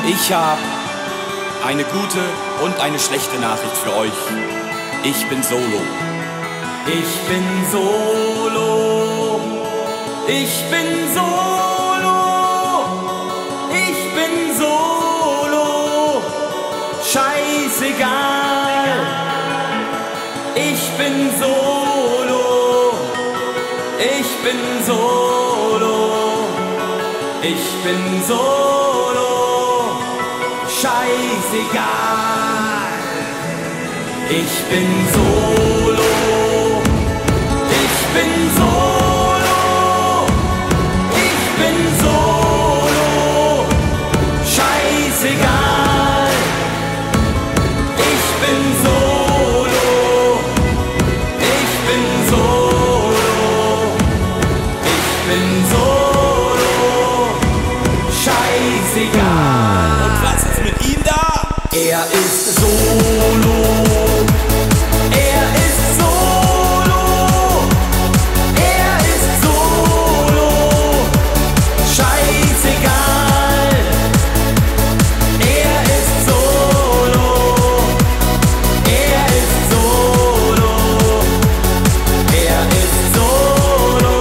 Ich habe eine gute und eine schlechte Nachricht für euch. Ich bin solo. Ich bin solo. Ich bin solo. Ich bin solo. Scheißegal. Ich bin solo. Ich bin solo. Ich bin solo. Scheißegal. Ich bin solo. Ich bin solo. Ich bin solo. Scheißegal. Ich bin solo. Ich bin solo. Ich bin solo. Scheißegal. Und was ist mit ihm da? Er ist solo. Er ist solo. Er ist solo. Scheißegal. Er ist solo. Er ist solo. Er ist solo.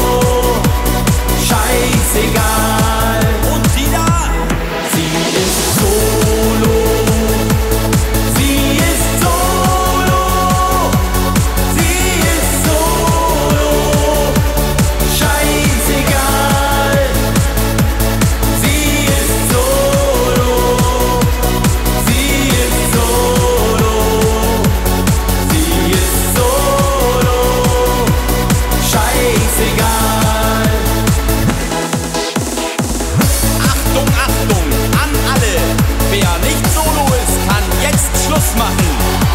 Scheißegal. Und die da? Sie ist solo. Sie ist solo. Sie ist solo. Scheißegal. Sie ist solo. Sie ist solo. Sie ist solo. Scheißegal. Achtung, Achtung, an alle! Wer nicht solo ist, kann jetzt Schluss machen.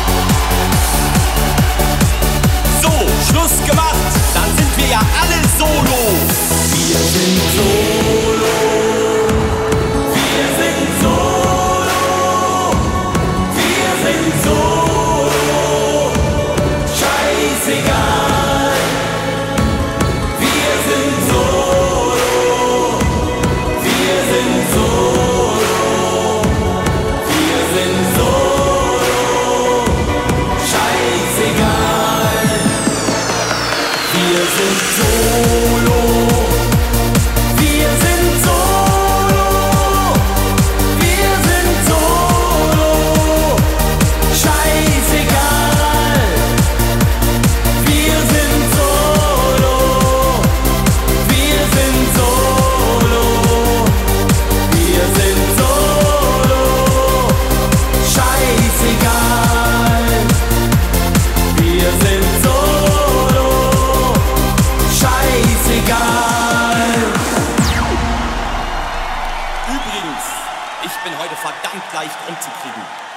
So, Schluss gemacht, dann sind wir ja alle solo. Wir sind solo. Wir sind solo. Wir sind solo. Scheißegal. Wir sind solo. Wir sind solo. Wir sind solo. Scheißegal. Wir sind solo. Wir sind solo. Wir sind solo. Scheißegal. Wir sind solo. Wir sind solo. Wir sind solo. Scheißegal. Wir sind solo. Scheißegal. Übrigens, ich bin heute verdammt leicht umzukriegen.